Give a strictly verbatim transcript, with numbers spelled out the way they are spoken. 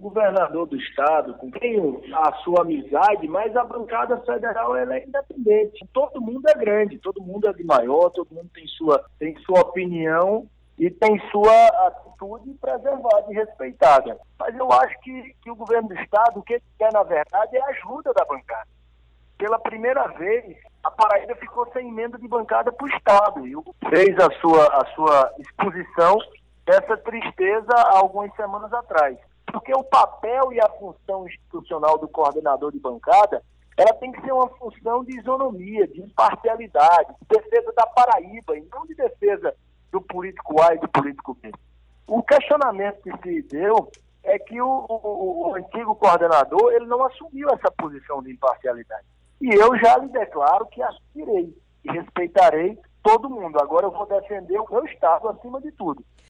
governador do estado, com quem a sua amizade, mas a bancada federal ela é independente. Todo mundo é grande, todo mundo é de maior, todo mundo tem sua, tem sua opinião e tem sua atitude preservada e respeitada. Mas eu acho que, que o governo do estado, o que ele quer, na verdade, é a ajuda da bancada. Pela primeira vez, a Paraíba ficou sem emenda de bancada para o estado e fez a sua, a sua exposição dessa tristeza há algumas semanas atrás. Porque o papel e a função institucional do coordenador de bancada, ela tem que ser uma função de isonomia, de imparcialidade, de defesa da Paraíba, e não de defesa do político A e do político B. O questionamento que se deu é que o, o, o antigo coordenador ele não assumiu essa posição de imparcialidade. E eu já lhe declaro que assistirei e respeitarei todo mundo. Agora eu vou defender o meu estado acima de tudo.